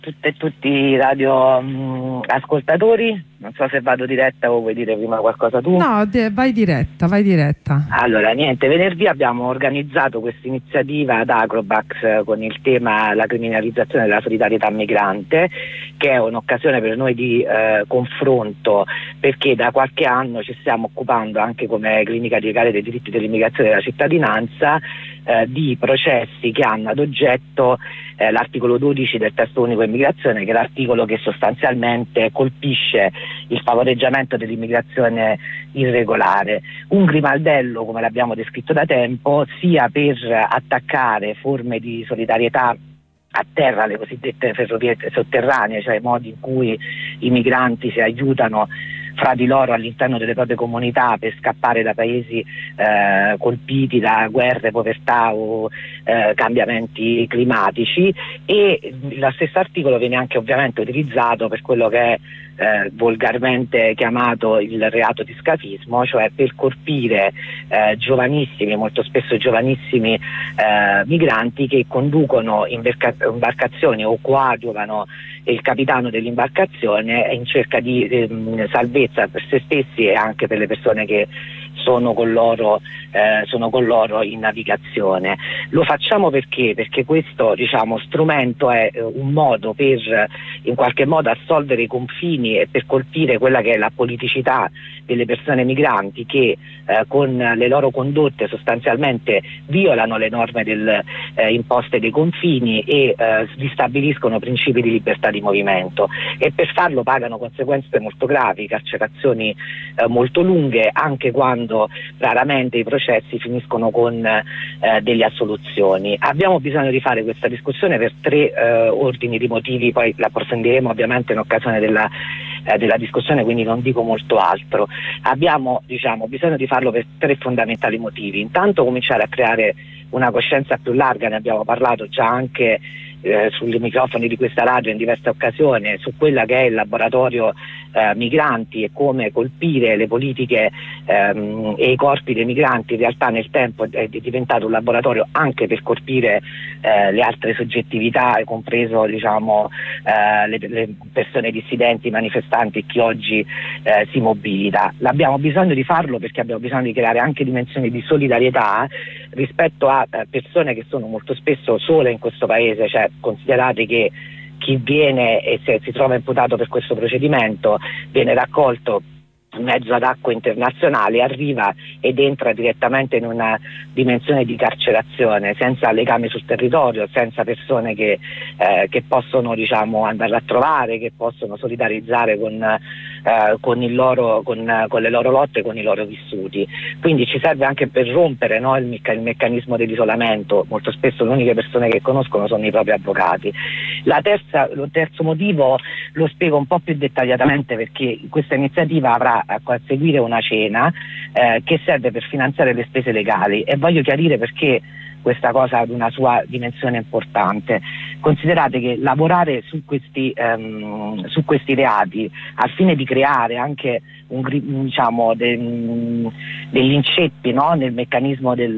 Tutte e tutti i radio ascoltatori, non so se vado diretta o vuoi dire prima qualcosa tu? No, vai diretta. Allora, niente, venerdì abbiamo organizzato questa iniziativa ad Acrobax con il tema la criminalizzazione della solidarietà migrante, che è un'occasione per noi di confronto, perché da qualche anno ci stiamo occupando anche come clinica radicale dei diritti dell'immigrazione e della cittadinanza di processi che hanno ad oggetto l'articolo 12 del testo unico immigrazione, che è l'articolo che sostanzialmente colpisce il favoreggiamento dell'immigrazione irregolare. Un grimaldello, come l'abbiamo descritto da tempo, sia per attaccare forme di solidarietà a terra, le cosiddette ferrovie sotterranee, cioè i modi in cui i migranti si aiutano fra di loro all'interno delle proprie comunità per scappare da paesi colpiti da guerre, povertà o cambiamenti climatici, e lo stesso articolo viene anche ovviamente utilizzato per quello che è volgarmente chiamato il reato di scafismo, cioè per colpire giovanissimi, molto spesso giovanissimi migranti che conducono imbarcazioni o coadiuvano il capitano dell'imbarcazione in cerca di salvezza per se stessi e anche per le persone che sono con loro in navigazione. Lo facciamo perché questo, diciamo, strumento è un modo per in qualche modo assolvere i confini e per colpire quella che è la politicità delle persone migranti che con le loro condotte sostanzialmente violano le norme imposte dei confini e ristabiliscono principi di libertà di movimento, e per farlo pagano conseguenze molto gravi, carcerazioni molto lunghe, anche quando raramente i processi finiscono con delle assoluzioni. Abbiamo bisogno di fare questa discussione per tre ordini di motivi, poi la approfondiremo ovviamente in occasione della discussione, quindi non dico molto altro. Abbiamo bisogno di farlo per tre fondamentali motivi. Intanto cominciare a creare una coscienza più larga, ne abbiamo parlato già anche sui microfoni di questa radio in diverse occasioni, su quella che è il laboratorio migranti e come colpire le politiche e i corpi dei migranti. In realtà nel tempo è diventato un laboratorio anche per colpire le altre soggettività, compreso le persone dissidenti, manifestanti e chi oggi si mobilita. Abbiamo bisogno di farlo perché abbiamo bisogno di creare anche dimensioni di solidarietà rispetto a persone che sono molto spesso sole in questo paese, cioè considerate che chi viene e se si trova imputato per questo procedimento viene raccolto in mezzo ad acque internazionali, arriva ed entra direttamente in una dimensione di carcerazione, senza legami sul territorio, senza persone che possono andarla a trovare, che possono solidarizzare con le loro lotte, con i loro vissuti. Quindi ci serve anche per rompere il meccanismo dell'isolamento. Molto spesso le uniche persone che conoscono sono i propri avvocati. Lo terzo motivo lo spiego un po' più dettagliatamente, perché questa iniziativa avrà a seguire una cena che serve per finanziare le spese legali, e voglio chiarire perché questa cosa ha una sua dimensione importante. Considerate che lavorare su questi reati al fine di creare anche degli inceppi nel meccanismo dei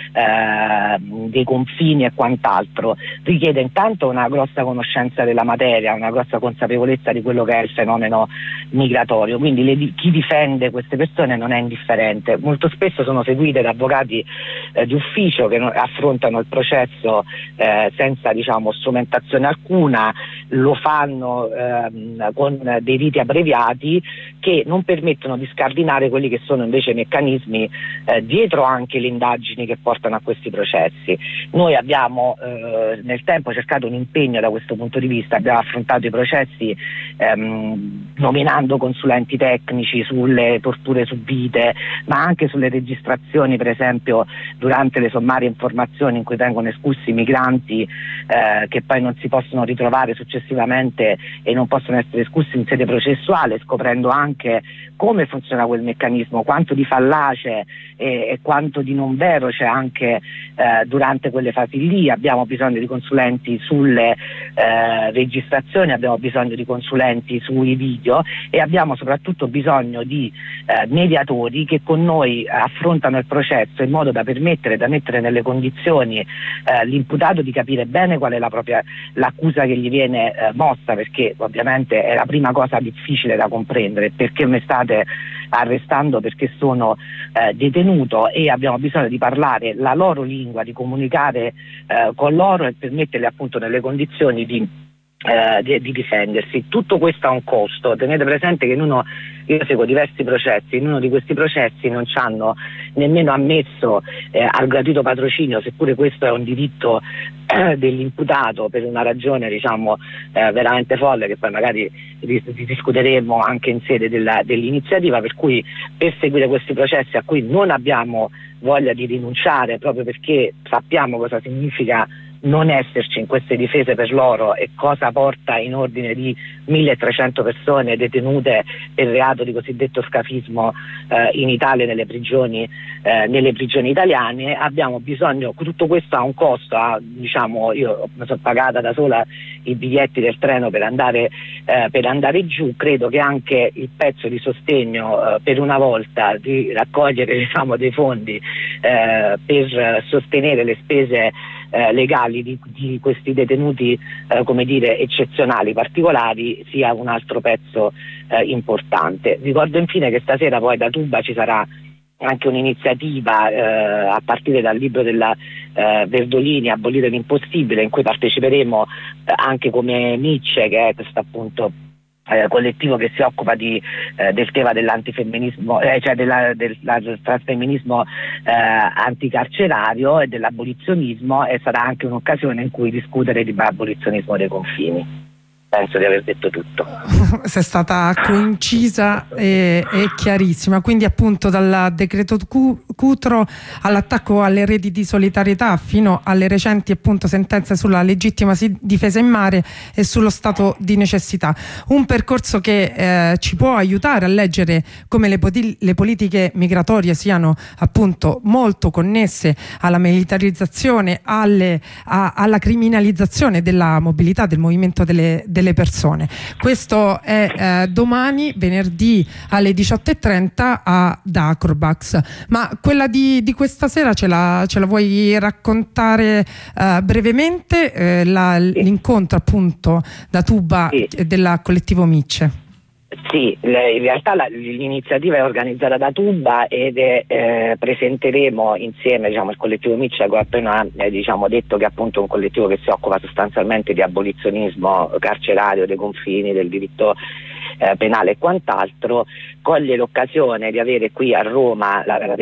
confini e quant'altro richiede intanto una grossa conoscenza della materia, una grossa consapevolezza di quello che è il fenomeno migratorio, quindi chi difende queste persone non è indifferente. Molto spesso sono seguite da avvocati di ufficio che affrontano il processo senza strumentazione alcuna, lo fanno con dei riti abbreviati che non permettono di scardinare quelli che sono invece meccanismi dietro anche le indagini che portano a questi processi. Noi abbiamo nel tempo cercato un impegno da questo punto di vista, abbiamo affrontato i processi nominando consulenti tecnici sulle torture subite, ma anche sulle registrazioni, per esempio durante le sommarie informazioni in cui vengono esclussi i migranti che poi non si possono ritrovare successivamente e non possono essere esclussi in sede processuale, scoprendo anche come funziona quel meccanismo, quanto di fallace e quanto di non vero c'è anche durante quelle fasi lì. Abbiamo bisogno di consulenti sulle registrazioni, abbiamo bisogno di consulenti sui video e abbiamo soprattutto bisogno di mediatori che con noi affrontano il processo in modo da mettere nelle condizioni condizioni l'imputato di capire bene qual è l'accusa che gli viene mossa, perché ovviamente è la prima cosa difficile da comprendere, perché mi state arrestando, perché sono detenuto, e abbiamo bisogno di parlare la loro lingua, di comunicare con loro e per metterli appunto nelle condizioni di difendersi. Tutto questo ha un costo. Tenete presente che io seguo diversi processi, in uno di questi processi non ci hanno nemmeno ammesso al gratuito patrocinio, seppure questo è un diritto dell'imputato, per una ragione veramente folle, che poi magari discuteremo anche in sede dell'iniziativa, per cui per seguire questi processi a cui non abbiamo voglia di rinunciare, proprio perché sappiamo cosa significa non esserci in queste difese per loro e cosa porta in ordine di 1300 persone detenute per reato di cosiddetto scafismo in Italia nelle prigioni italiane. Abbiamo bisogno, tutto questo ha un costo, io mi sono pagata da sola i biglietti del treno per andare giù. Credo che anche il pezzo di sostegno per una volta di raccogliere dei fondi per sostenere le spese legali di questi detenuti eccezionali, particolari, sia un altro pezzo importante. Ricordo infine che stasera poi da Tuba ci sarà anche un'iniziativa a partire dal libro della Verdolini, Abolire l'impossibile, in cui parteciperemo anche come Micce, che è questo appunto collettivo che si occupa del tema dell'antifemminismo, del trasfemminismo anticarcerario e dell'abolizionismo, e sarà anche un'occasione in cui discutere di abolizionismo dei confini. Penso di aver detto tutto. Sei stata concisa e chiarissima. Quindi appunto dal decreto Cutro all'attacco alle reti di solidarietà fino alle recenti appunto sentenze sulla legittima difesa in mare e sullo stato di necessità. Un percorso che ci può aiutare a leggere come le politiche migratorie siano appunto molto connesse alla militarizzazione, alla criminalizzazione della mobilità, del movimento delle persone. Questo è domani, venerdì alle 18:30 ad Acrobax. Ma quella di questa sera ce la vuoi raccontare brevemente? L'incontro appunto da Tuba del collettivo Micce. Sì, in realtà l'iniziativa è organizzata da Tuba ed presenteremo insieme il collettivo Micce, che ho appena detto, che è appunto un collettivo che si occupa sostanzialmente di abolizionismo carcerario, dei confini, del diritto penale e quant'altro. Coglie l'occasione di avere qui a Roma la